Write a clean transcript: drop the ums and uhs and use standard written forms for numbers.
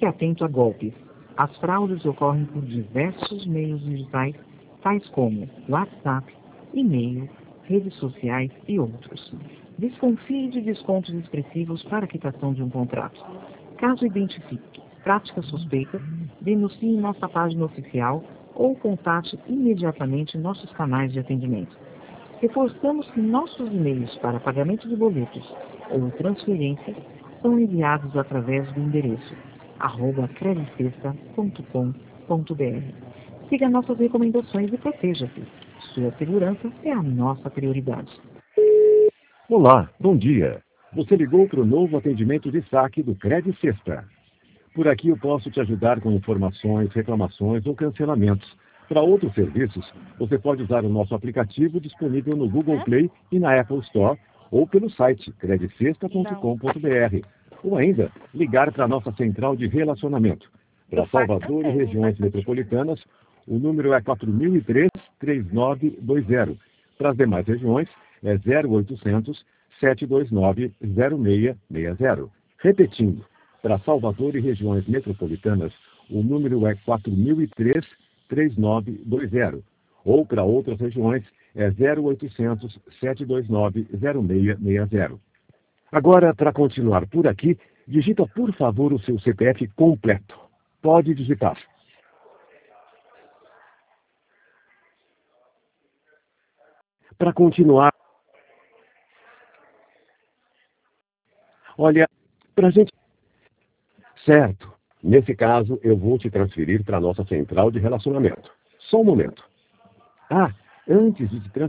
Fique atento a golpes. As fraudes ocorrem por diversos meios digitais, tais como WhatsApp, e-mail, redes sociais e outros. Desconfie de descontos expressivos para quitação de um contrato. Caso identifique práticas suspeitas, denuncie em nossa página oficial ou contate imediatamente nossos canais de atendimento. Reforçamos que nossos e-mails para pagamento de boletos ou transferências são enviados através do endereço @credicesta.com.br. Siga nossas recomendações e proteja-se. Sua segurança é a nossa prioridade. Olá, bom dia. Você ligou para o novo atendimento de saque do Credicesta. Por aqui eu posso te ajudar com informações, reclamações ou cancelamentos. Para outros serviços, você pode usar o nosso aplicativo disponível no Google Play e na Apple Store ou pelo site credicesta.com.br. Ou ainda, ligar para a nossa central de relacionamento. Para Salvador e regiões metropolitanas, o número é 4003-3920. Para as demais regiões, é 0800 729 0660. Repetindo, para Salvador e regiões metropolitanas, o número é 4003-3920. Ou para outras regiões, é 0800 729 0660. Agora, para continuar por aqui, digita por favor o seu CPF completo. Pode digitar. Para continuar, olha, para a gente... Certo. Nesse caso, eu vou te transferir para a nossa central de relacionamento. Só um momento. Ah, antes de te transferir,